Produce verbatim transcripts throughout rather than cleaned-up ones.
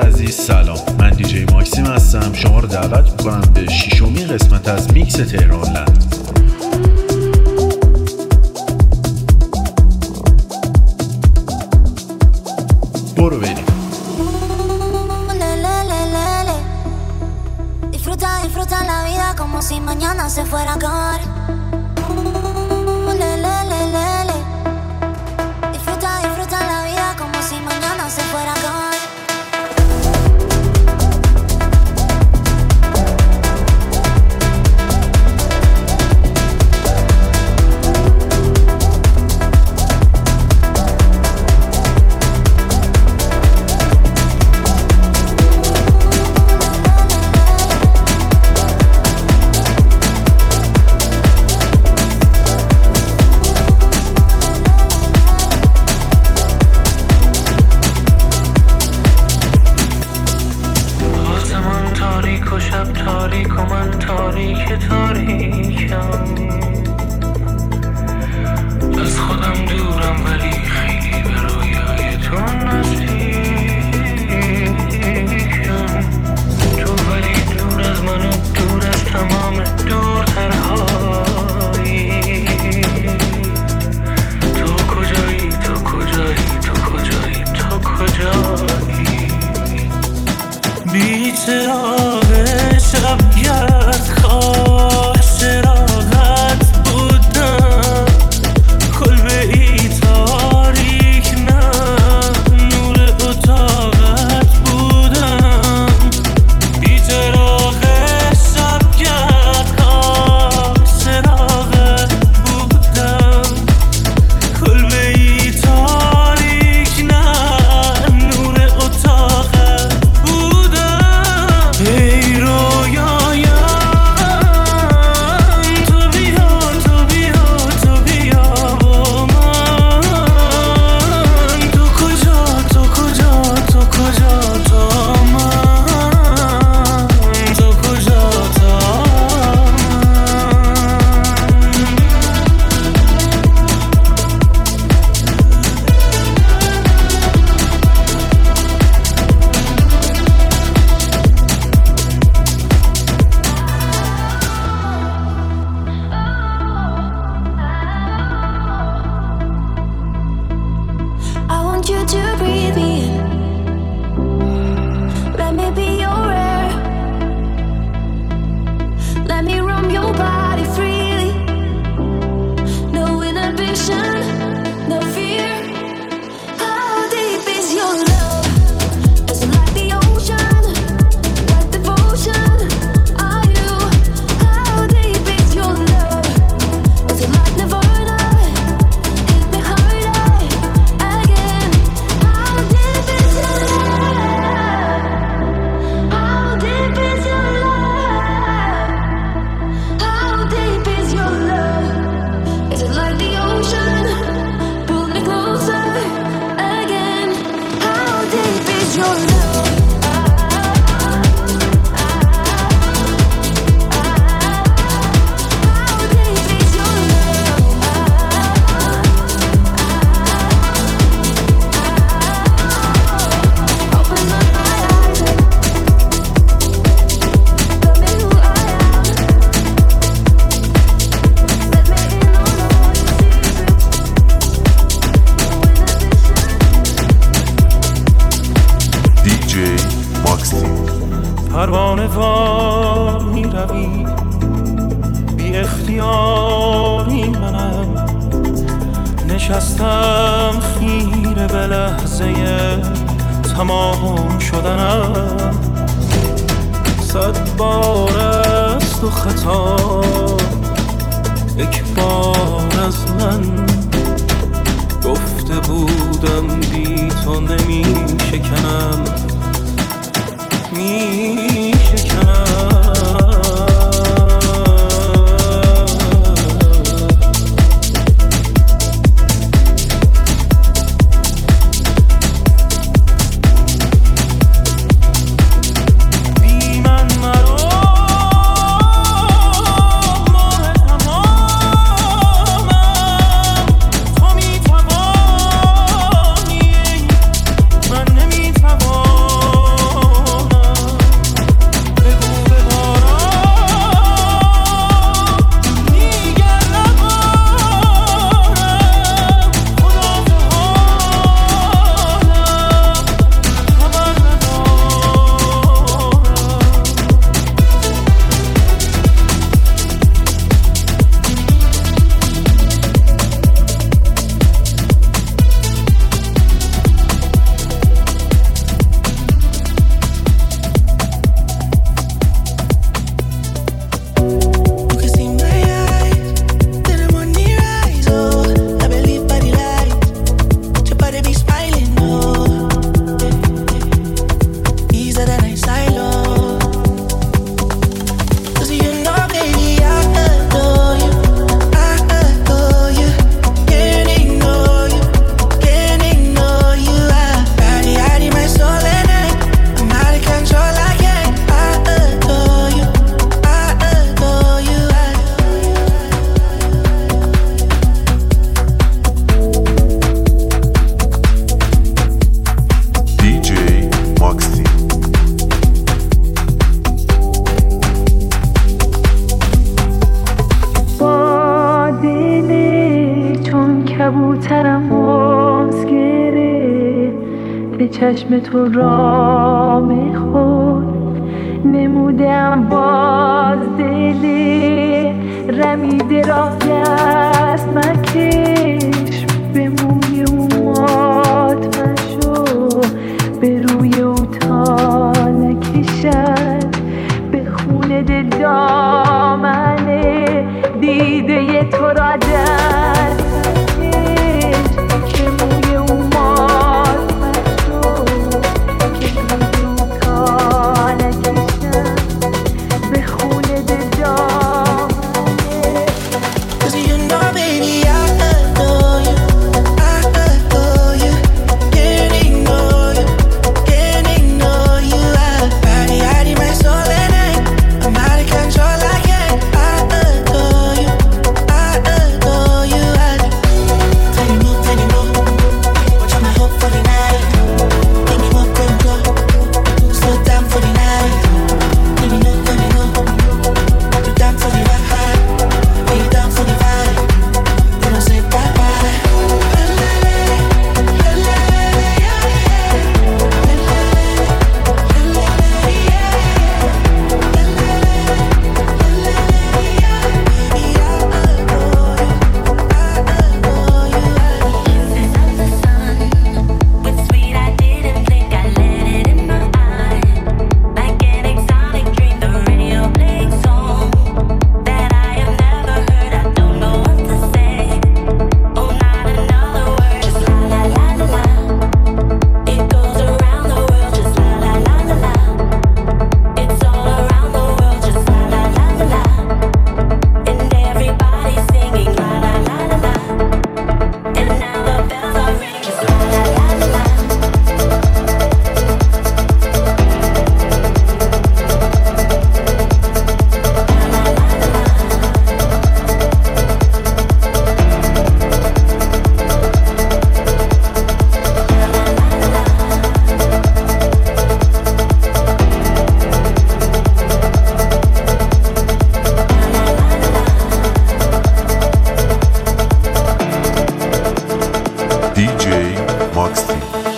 عزیز سلام، من دیجی ماکسیم هستم. شما رو دعوت میکنم به ششمین قسمت از میکس تهران لند. برو بریم. Disfruta, disfruta la vida como si mañana se fuera a acabar. Le, le, le, le, le. Disfruta, disfruta la vida como si mañana se fuera a acabar. پروانه وار می روی بی اختیاری منم نشستم خیره به لحظه تمام شدنم صد بار است و خطا یک بار از من گفته بودم بی تو نمی شکنم می شکنم Oh به چشم تو رام خود نمودم باز دل رمیده را دست مکش به موی او مات مشو به روی او تا نکشد به خون دل دامنه دیده تو را دست مکش که موی او مات مشو که روی او تا نکشد به خون دل دامنه. Cause you know baby I adore you, I adore you, can't ignore you, can't ignore you. I body, hiding my soul at night, I'm out of control, I can't. I adore you, I adore you. I tell you more, tell you more, watch my hope for the night. Make me walk and go, slow down for the night. Let me know, let me know, you down for the ride. Are you down for the vibe? Then I'll say bye bye. La la la, la la la, yeah yeah. La la la, la la la, yeah yeah. La la la, la la la, yeah. Yeah, I adore you, I adore you. Kissing of the sun was sweet. I didn't think I let it in my eye. Like an exotic dream, the radio playing song that I have never heard. I don't know what to say. Oh, not another word. Just la la la la la. It goes around the world. Just la la la la la. It's all around the world. Just la la la la la. And everybody's singing la la la la la. And now the bells are ringing. Just la la la la la. دی جی ماکسی.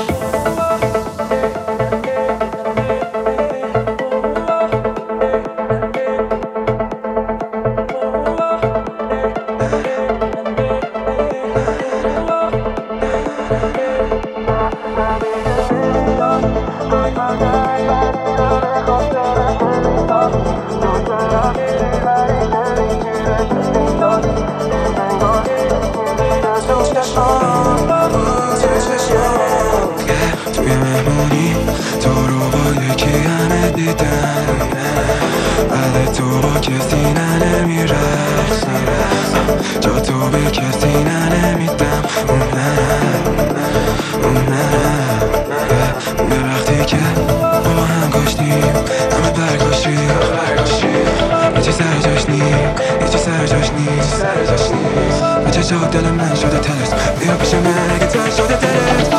توی مهمونی تو رو با یکی همه دیدن، بعد تو با کسی نه نمیرسم، جا تو به کسی نه نمیدم. اون نه اون نه اون وقتی که با هم گشتیم همه برگاشتیم، یه چی سر جاش نیم، یه چی سر جاش نیست. بچه جا دل من شده تلس، بیا پیش من اگه تر شده دلت.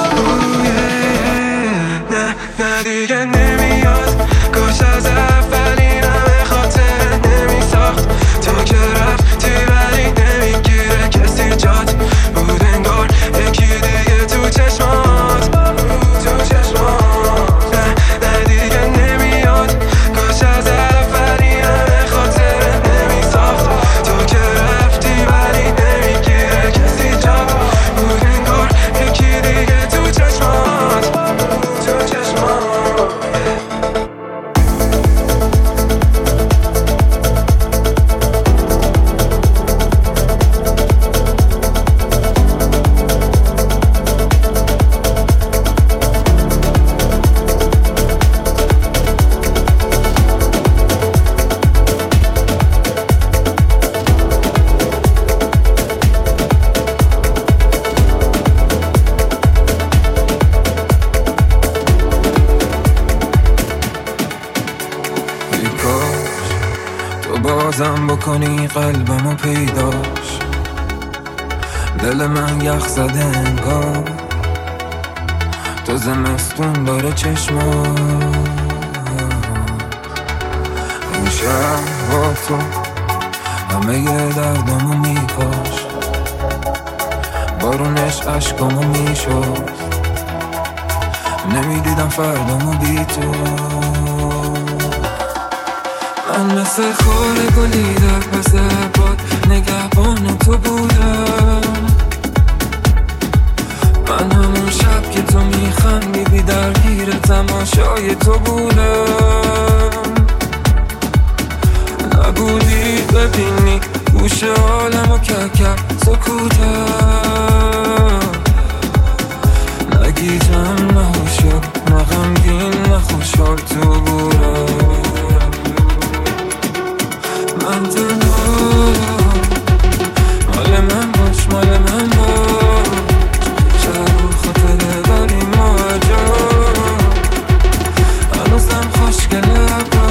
نه نه دیگه نمیاد، کاش از اولین همه خاطر نمیساخت. تو که رفتی ولی نمیگیره کسی جات، بود انگار یکی دیگه تو چشمات، تو چشمات. نه نه دیگه نمیاد، کاش از اولین همه خاطر نمیساخت. تو که رفتی ولی نمیگیره کسی جات، بود انگار یکی دیگه تو چشمات، تو چشمات. ای کاش تو بازم بکنی قلبمو پیداش، دل من یخ زده انگار تو زمستون داره چشمات. این شب با تو همه ی دردامو میکاش، بارونش عشقامو میشد، فردامو بی تو. من مثل خال گلی در پس باد نگهبان تو بودم. من همون شب که تو میخندی بی درگیر تماشای تو بودم. نبودی ببینی گوش عالمو ککر سکوتم. نگیجم نه هوشیار نه غمگین نه خوشحال تو بودم. من تنها مال من باش مال من باش. شهر خاطره داری ماجا هنوزم خوشگله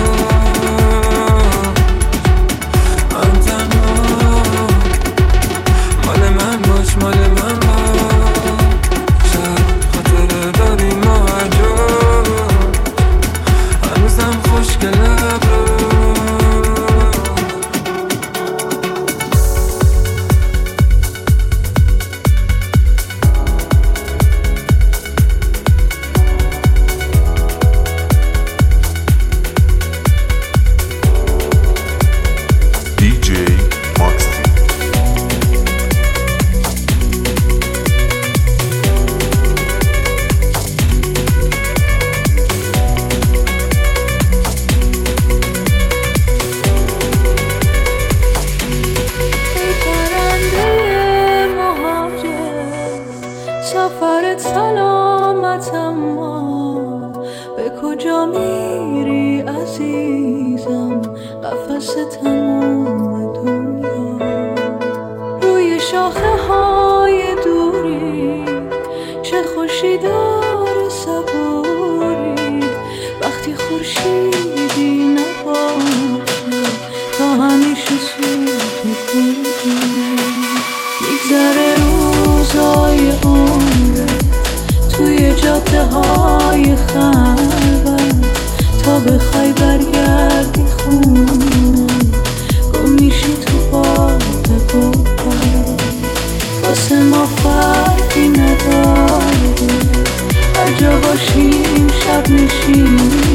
من تنها مال من باش مال من باش. شهر خاطره داری ماجا هنوزم خوشگله سفرت سلامت اما به کجا میری عزیزم؟ قفس تمام دنیا روی شاخه های دوری چه خوشی داره صبوری وقتی خورشیدی نباشه تا همیشه سوت میکنی. میگذره روزای عمرت توی جاده های خلوت تا بخوای برگردی خونه گم میشی تو باد گوهر. واسه ما فرقی نداره هر جا باشیم شب میشیم